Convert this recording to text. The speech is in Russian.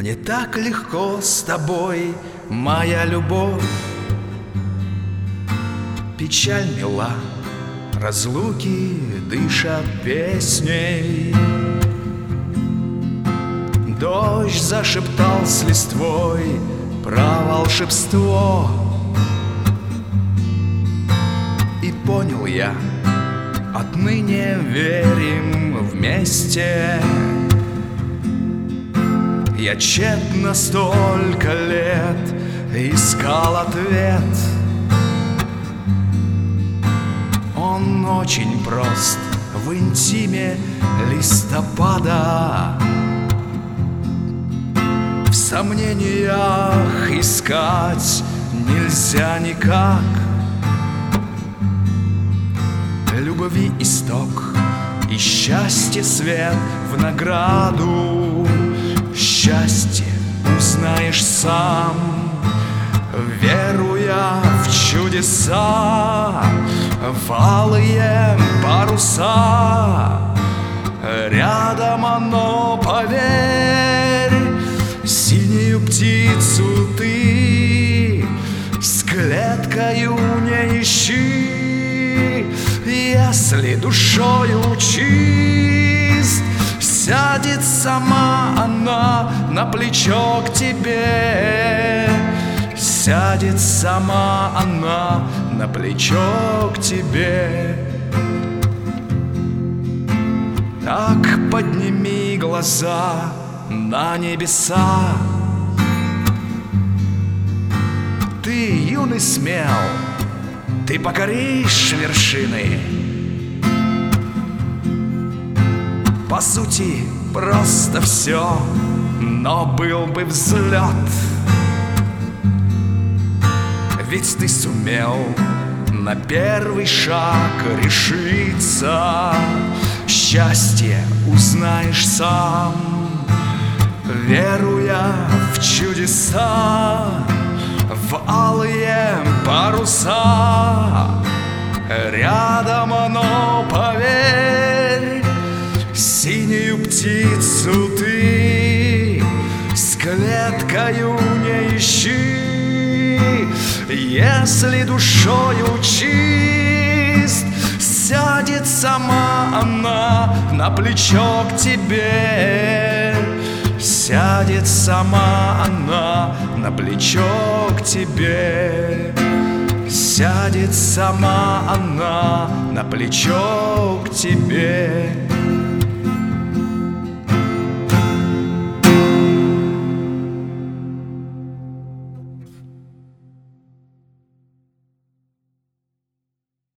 Не так легко с тобой, моя любовь. Печаль мила, разлуки дышат песней. Дождь зашептал с листвой про волшебство. И понял я, отныне верим вместе. Я тщетно столько лет искал ответ. Он очень прост в интиме листопада. В сомнениях искать нельзя никак. Любви исток и счастье свет в награду. Счастье узнаешь сам, веруя в чудеса, в алые паруса. Рядом оно, поверь, синюю птицу ты с клеткою не ищи. Если душою чист, сядет сама она на плечо к тебе. Сядет сама она на плечо к тебе. Так подними глаза на небеса. Ты юный смел, ты покоришь вершины. По сути, просто все, но был бы взлет. Ведь ты сумел на первый шаг решиться. Счастье узнаешь сам, веруя в чудеса, в алые паруса. Рядом оно, поверь, синюю птицу ты с клеткою не ищи. Если душою чист, сядет сама она на плечо к тебе. Сядет сама она на плечо к тебе. Сядет сама она на плечо к тебе.